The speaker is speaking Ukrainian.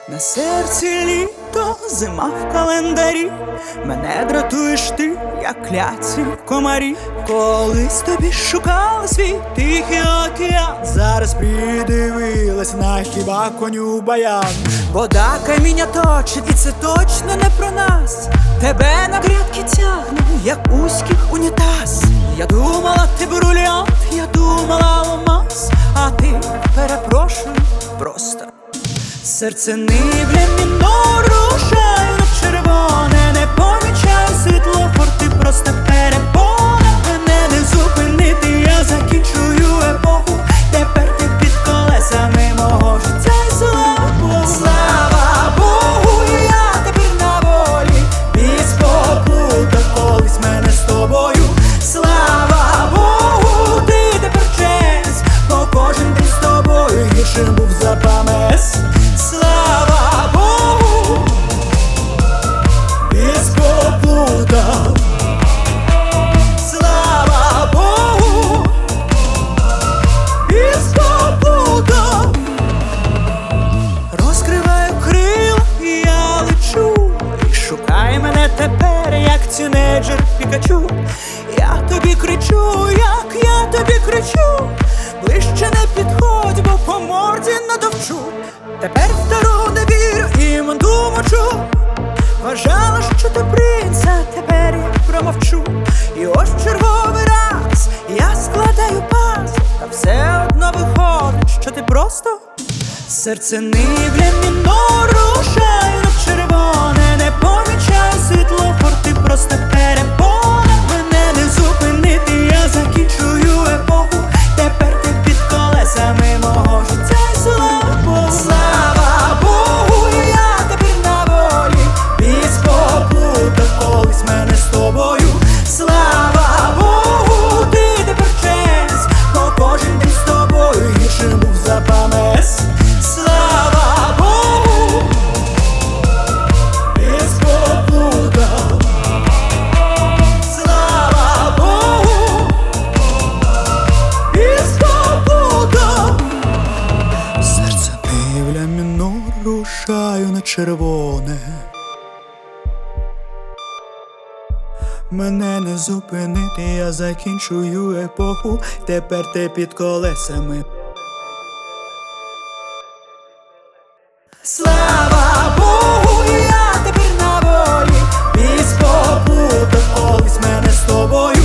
На серці літо, зима в календарі. Мене дратуєш ти, як кляці комарі. Колись тобі шукала свій тихий океан. Зараз придивилась на хіба коню баян. Вода каміння точить, і це точно не про нас. Тебе на грядки тягне, як узьких унітаз. Я думала, ти брильянт, я думала алмаз. А ти, перепрошую, просто серце нивля мінор, рушаю на червоне. Не помічаю світлофор, ти просто перепона. Мене не зупинити, я закінчую епоху. Тепер ти під колесами мого життя, і слава Богу. Слава Богу, я тепер на волі. Біс поплутав колись мене з тобою. Слава Богу, ти тепер честь, бо кожен день з тобою гіршим був за пам'ять. Слава Богу, біс поплутав. Слава Богу, біс поплутав. Розкриваю крила і я лечу. І шукай мене тепер, як тінейджер Пікачу. Я тобі кричу, як я тобі кричу. Ближче не підходь, бо по морді надовчу. Тепер в дорогу не вірю і манду мочу. Вважала, що ти принц, а тепер я промовчу. І ось черговий раз я складаю паз. Та все одно виходить, що ти просто серце нивля мінор, рушаю на червоне. Не помічаю світлофор, ти просто перепона. Мене не зупинити, я закінчую епоху. Тепер ти під колесами мого життя, і слава Богу. Слава Богу, я тепер на волі. Біс поплутав колись мене з тобою. Слава Богу, ти тепер честь, бо кожен день з тобою гіршим був за пам'ять. Слава Богу, біс поплутав. Слава Богу, біс поплутав. Серце нивля мінор, рушаю на червоне. Мене не зупинити, я закінчую епоху. Тепер ти під колесами. Слава Богу, я тепер на волі. Біс поплутав колись мене з тобою.